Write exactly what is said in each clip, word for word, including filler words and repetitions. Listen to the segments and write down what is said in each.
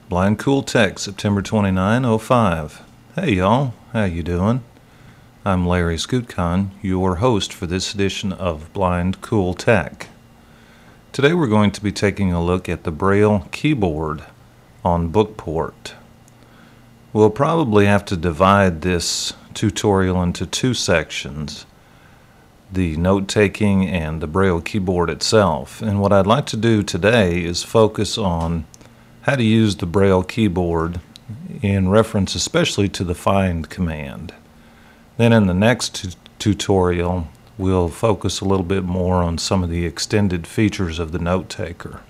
Blind Cool Tech, September twenty-ninth, oh five. Hey y'all, how you doing? I'm Larry Scootcon, your host for this edition of Blind Cool Tech. Today we're going to be taking a look at the Braille keyboard on Bookport. We'll probably have to divide this tutorial into two sections, the note-taking and the Braille keyboard itself. And what I'd like to do today is focus on how to use the Braille keyboard in reference especially to the find command. Then in the next t- tutorial, we'll focus a little bit more on some of the extended features of the note taker.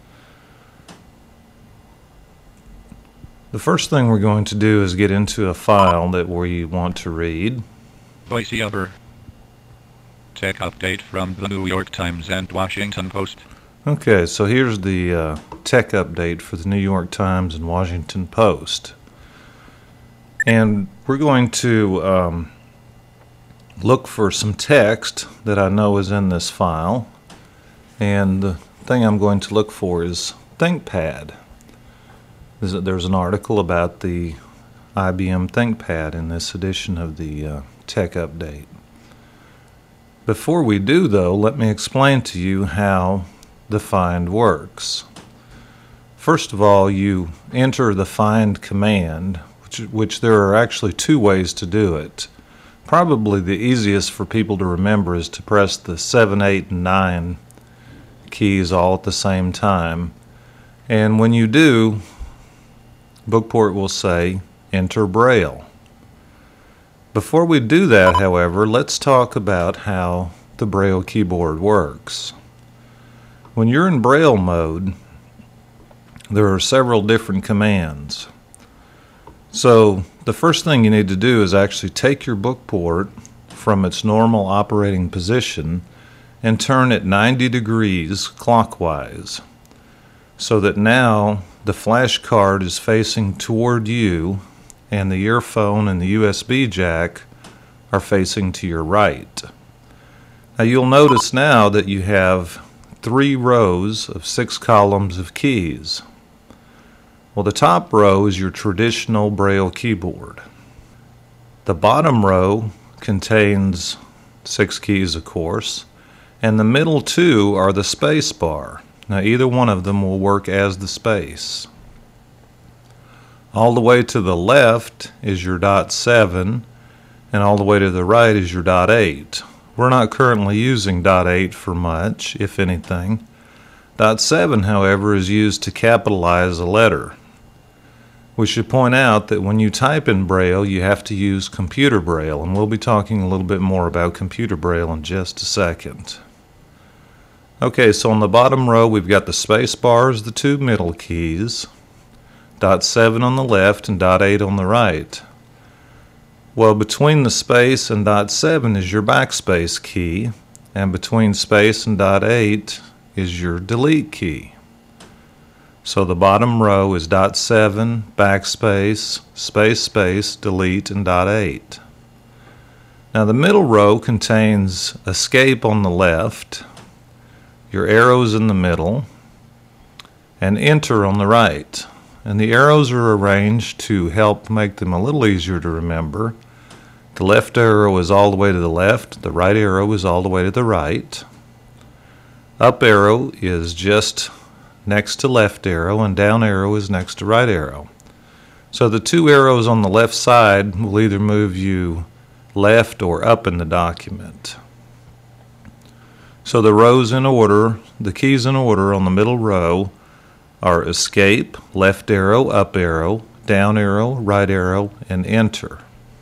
The first thing we're going to do is get into a file that we want to read. VoiceOver. Tech update from the New York Times and Washington Post. Okay, so here's the uh, tech update for the New York Times and Washington Post. And we're going to um, look for some text that I know is in this file. And the thing I'm going to look for is ThinkPad. There's an article about the I B M ThinkPad in this edition of the uh, tech update. Before we do, though, let me explain to you how the find works. First of all, you enter the find command, which, which there are actually two ways to do it. Probably the easiest for people to remember is to press the seven, eight, and nine keys all at the same time. And when you do, Bookport will say, enter Braille. Before we do that, however, let's talk about how the Braille keyboard works. When you're in Braille mode, there are several different commands. So the first thing you need to do is actually take your Bookport from its normal operating position and turn it ninety degrees clockwise, so that now the flash card is facing toward you and the earphone and the U S B jack are facing to your right. Now you'll notice now that you have three rows of six columns of keys. Well, the top row is your traditional Braille keyboard. The bottom row contains six keys, of course, and the middle two are the space bar. Now either one of them will work as the space. All the way to the left is your dot seven, and all the way to the right is your dot eight. We're not currently using dot eight for much, if anything. Dot seven, however, is used to capitalize a letter. We should point out that when you type in Braille, you have to use computer Braille, and we'll be talking a little bit more about computer Braille in just a second. Okay, so on the bottom row, we've got the space bars, the two middle keys, dot seven on the left and dot eight on the right. Well, between the space and dot seven is your backspace key, and between space and dot eight is your delete key. So the bottom row is dot seven, backspace, space, space, delete, and dot eight. Now the middle row contains escape on the left, your arrows in the middle, and enter on the right. And the arrows are arranged to help make them a little easier to remember. The left arrow is all the way to the left, the right arrow is all the way to the right. Up arrow is just next to left arrow, and down arrow is next to right arrow. So the two arrows on the left side will either move you left or up in the document. So the rows in order, the keys in order on the middle row are escape, left arrow, up arrow, down arrow, right arrow, and enter.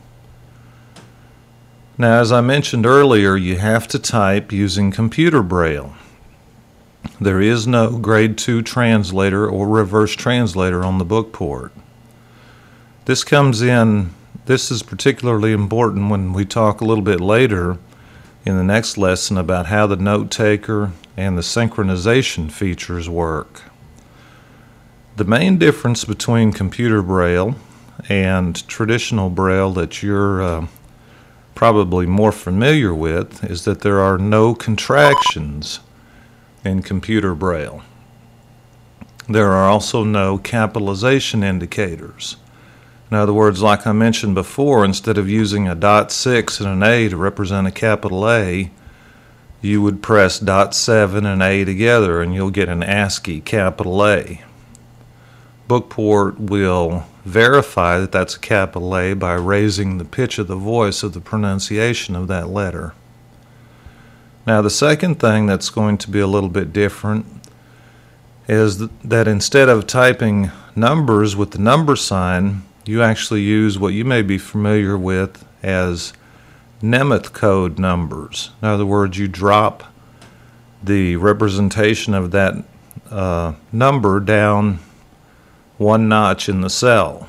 Now, as I mentioned earlier, you have to type using computer Braille. There is no grade two translator or reverse translator on the Bookport. This comes in, this is particularly important when we talk a little bit later in the next lesson about how the note taker and the synchronization features work. The main difference between computer Braille and traditional Braille that you're uh, probably more familiar with is that there are no contractions in computer Braille. There are also no capitalization indicators. In other words, like I mentioned before, instead of using a dot six and an A to represent a capital A, you would press dot seven and A together and you'll get an ASCII capital A. Bookport will verify that that's a capital A by raising the pitch of the voice of the pronunciation of that letter. Now, the second thing that's going to be a little bit different is that instead of typing numbers with the number sign, you actually use what you may be familiar with as Nemeth code numbers. In other words, you drop the representation of that uh, number down one notch in the cell.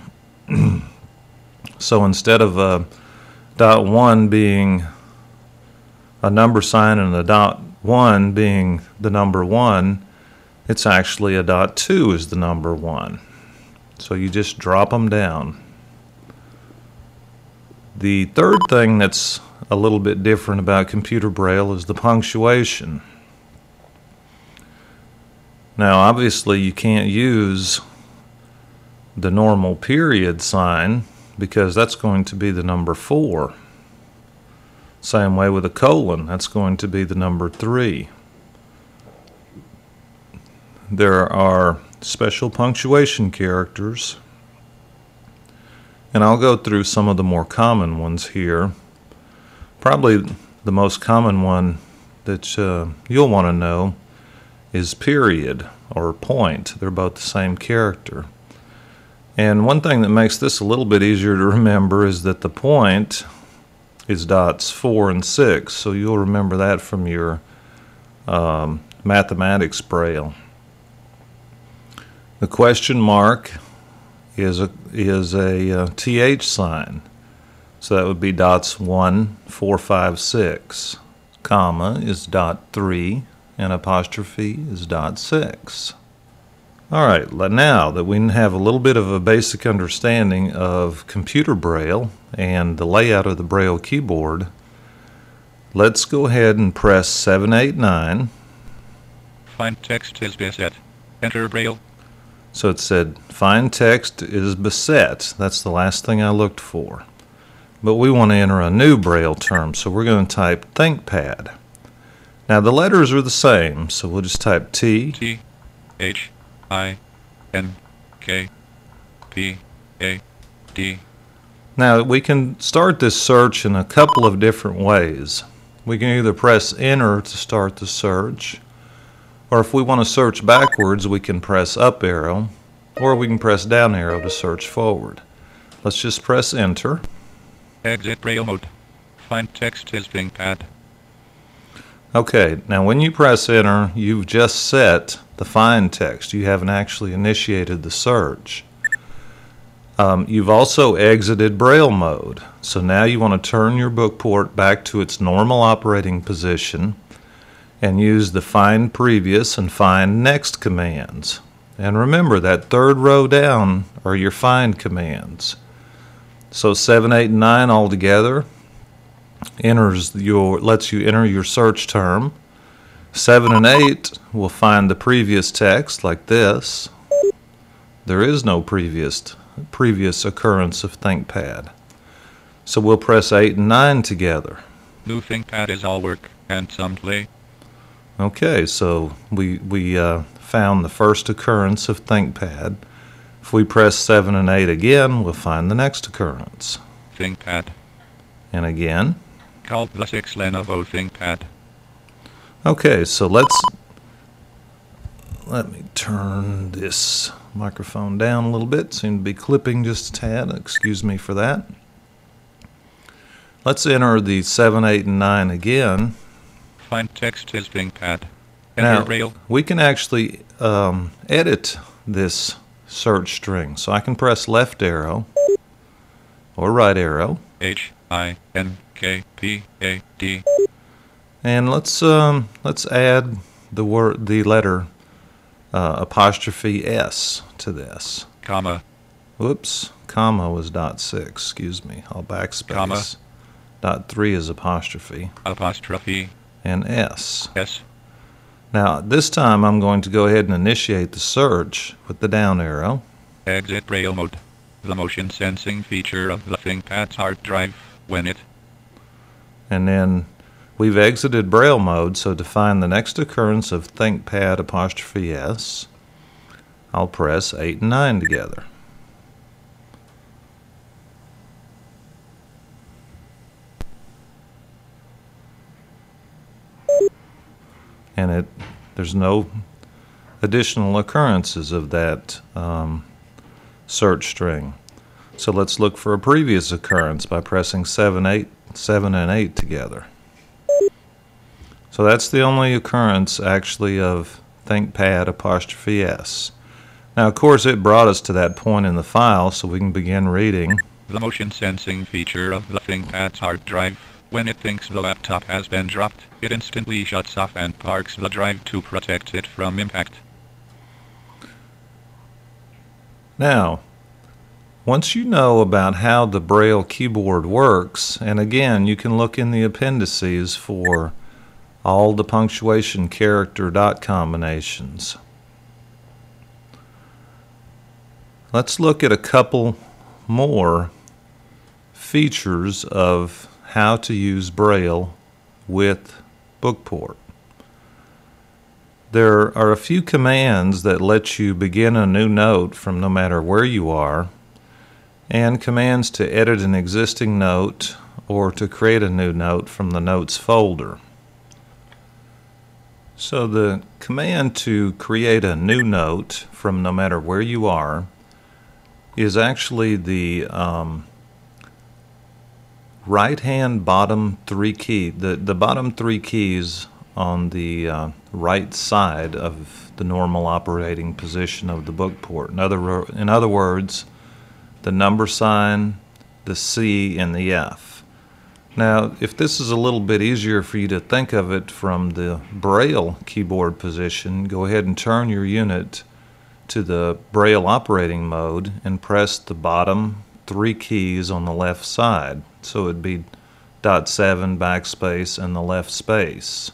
So instead of a dot one being a number sign and a dot one being the number one, it's actually a dot two is the number one. So you just drop them down. The third thing that's a little bit different about computer braille is the punctuation. Now, obviously, you can't use the normal period sign because that's going to be the number four. Same way with a colon, that's going to be the number three. There are special punctuation characters, and I'll go through some of the more common ones here. Probably the most common one that uh, you'll want to know is period or point. They're both the same character. And one thing that makes this a little bit easier to remember is that the point is dots four and six, so you'll remember that from your um, mathematics braille. The question mark is a is a uh, T H sign, so that would be dots one, four, five, six. Comma is dot three, and apostrophe is dot six. All right, now that we have a little bit of a basic understanding of computer braille and the layout of the braille keyboard, let's go ahead and press seven eight nine. Find text is beset. Enter braille. So it said, find text is beset. That's the last thing I looked for. But we want to enter a new braille term, so we're going to type ThinkPad. Now the letters are the same, so we'll just type T. T. H. I. N. K. P. A. D. Now we can start this search in a couple of different ways. We can either press enter to start the search, or if we want to search backwards, we can press up arrow, or we can press down arrow to search forward. Let's just press enter. Exit braille mode. Find text is ThinkPad. Okay, now when you press enter, you've just set the find text. You haven't actually initiated the search. Um, you've also exited braille mode. So now you want to turn your bookport back to its normal operating position and use the find previous and find next commands. And remember, that third row down are your find commands. So seven, eight, and nine all together enters your lets you enter your search term. seven and eight will find the previous text like this. There is no previous previous occurrence of ThinkPad. So we'll press eight and nine together. New ThinkPad is all work and some play. Okay, so we we uh, found the first occurrence of ThinkPad. If we press seven and eight again, we'll find the next occurrence. ThinkPad. And again. Call the six Lenovo ThinkPad. Okay, so let's let me turn this microphone down a little bit. Seem to be clipping just a tad. Excuse me for that. Let's enter the seven, eight, and nine again. Find text is ThinkPad. Enter Now, braille. we can actually um, edit this search string. So I can press left arrow or right arrow. H. I. N. K. P. A. D. And let's um, let's add the word, the letter uh, apostrophe S to this. Comma. Whoops, comma was dot six. Excuse me. I'll backspace. Comma. Dot three is apostrophe. Apostrophe. And S. S. Now, this time I'm going to go ahead and initiate the search with the down arrow. Exit Braille mode. The motion sensing feature of the ThinkPad's hard drive when it. And then we've exited Braille mode, so to find the next occurrence of ThinkPad apostrophe S, I'll press eight and nine together. And it there's no additional occurrences of that um, search string. So let's look for a previous occurrence by pressing seven, eight, seven and eight together. So that's the only occurrence actually of ThinkPad apostrophe S. Now, of course, it brought us to that point in the file, so we can begin reading. The motion sensing feature of the ThinkPad's hard drive. When it thinks the laptop has been dropped, it instantly shuts off and parks the drive to protect it from impact. Now, once you know about how the Braille keyboard works, and again, you can look in the appendices for all the punctuation character dot combinations. Let's look at a couple more features of how to use Braille with Bookport. There are a few commands that let you begin a new note from no matter where you are, and commands to edit an existing note or to create a new note from the Notes folder. So the command to create a new note from no matter where you are is actually the um, right-hand bottom three key, the, the bottom three keys on the uh, right side of the normal operating position of the Bookport. In other, in other words, the number sign, the C, and the F. Now, if this is a little bit easier for you to think of it from the Braille keyboard position, go ahead and turn your unit to the Braille operating mode and press the bottom three keys on the left side. So it'd be dot seven, backspace, and the left space.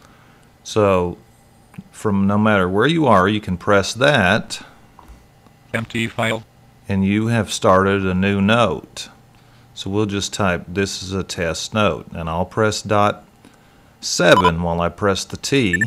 So from no matter where you are, you can press that. Empty file. And you have started a new note. So we'll just type, this is a test note, and I'll press dot seven while I press the T.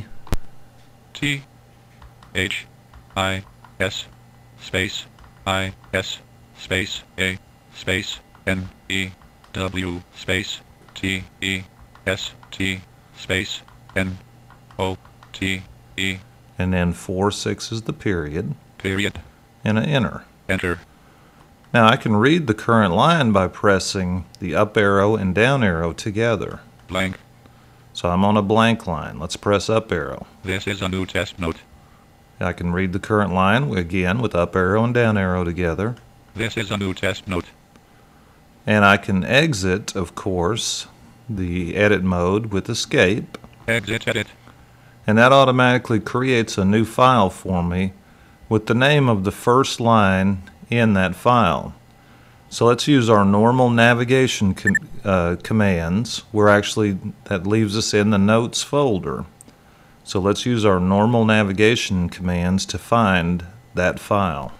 T. H. I. S. Space. I. S. Space. A. Space. N. E. W. Space. T. E. S. T. Space. N. O. T. E. And then four, six is the period. Period. And an enter. Enter. Now I can read the current line by pressing the up arrow and down arrow together. Blank. So I'm on a blank line. Let's press up arrow. This is a new test note. I can read the current line again with up arrow and down arrow together. This is a new test note. And I can exit, of course, the edit mode with escape. Exit edit. And that automatically creates a new file for me with the name of the first line in that file. So let's use our normal navigation com uh, commands. We're actually, that leaves us in the Notes folder. So let's use our normal navigation commands to find that file.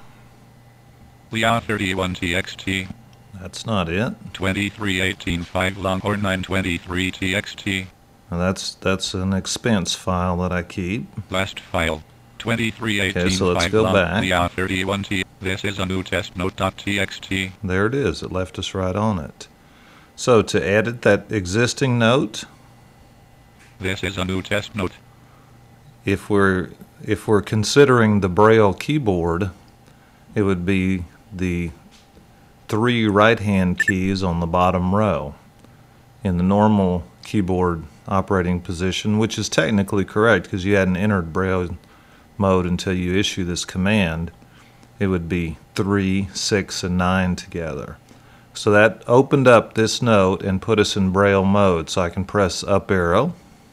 Leon thirty-one T X T. That's not it. twenty-three eighteen five Longhorn nine twenty-three T X T. Now that's that's an expense file that I keep. Last file. twenty-three eighteen Okay, so let's five go long, back. Leon thirty-one T. This is a new test note.txt. There it is. It left us right on it. So to edit that existing note, This is a new test note. if we're if we're considering the Braille keyboard, it would be the three right-hand keys on the bottom row in the normal keyboard operating position, which is technically correct because you hadn't entered Braille mode until you issue this command. It would be three, six, and nine together. So that opened up this note and put us in Braille mode. So I can press up arrow,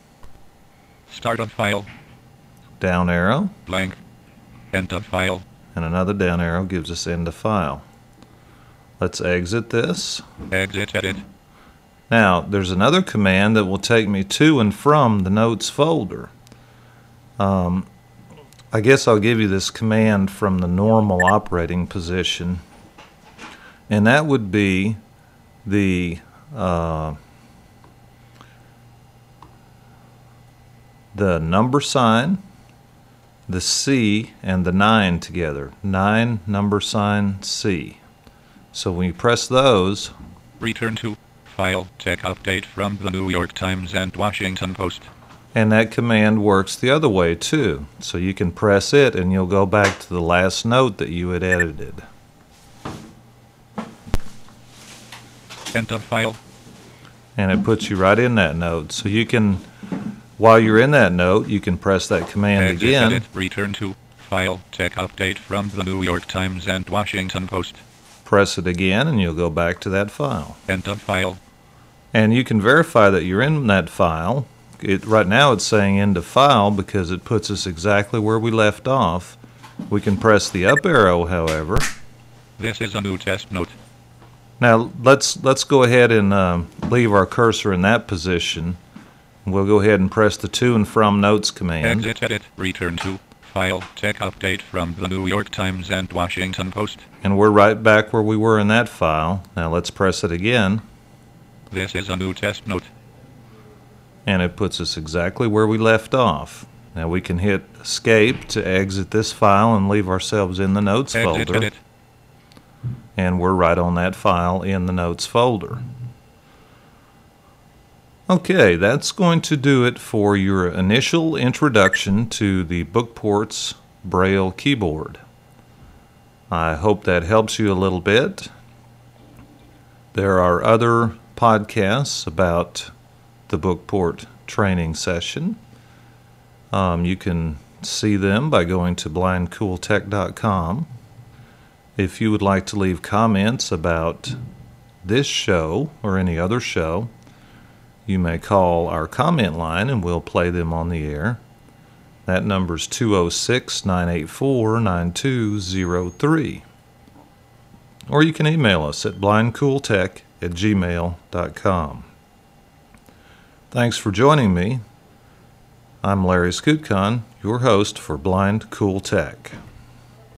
Start of file. down arrow, Blank. End of file. and another down arrow gives us end of file. Let's exit this. Exit edit. Now, there's another command that will take me to and from the Notes folder. Um, I guess I'll give you this command from the normal operating position, and that would be the uh, the number sign, the C, and the nine together. Nine, number sign, C. So when you press those, return to File, Tech Update from the New York Times and Washington Post. And that command works the other way too. So you can press it and you'll go back to the last note that you had edited. End of file. And it puts you right in that note. So you can, while you're in that note, you can press that command Exit again. edit, return to File, Tech Update from the New York Times and Washington Post. Press it again and you'll go back to that file. End of file. And you can verify that you're in that file. It, right now it's saying end of file because it puts us exactly where we left off. We can press the up arrow, however. This is a new test note. Now let's let's go ahead and um, leave our cursor in that position. We'll go ahead and press the to and from notes command. Exit edit, return to File, Tech Update from the New York Times and Washington Post. And we're right back where we were in that file. Now let's press it again. This is a new test note. And it puts us exactly where we left off. Now we can hit escape to exit this file and leave ourselves in the notes Exit folder. edit. And we're right on that file in the notes folder. Okay, that's going to do it for your initial introduction to the Bookports Braille keyboard. I hope that helps you a little bit. There are other podcasts about the Bookport training session. Um, you can see them by going to blind cool tech dot com. If you would like to leave comments about this show or any other show, you may call our comment line and we'll play them on the air. That number is two oh six, nine eight four, nine two oh three. Or you can email us at blind cool tech at gmail dot com. Thanks for joining me. I'm Larry Skutcon, your host for Blind Cool Tech.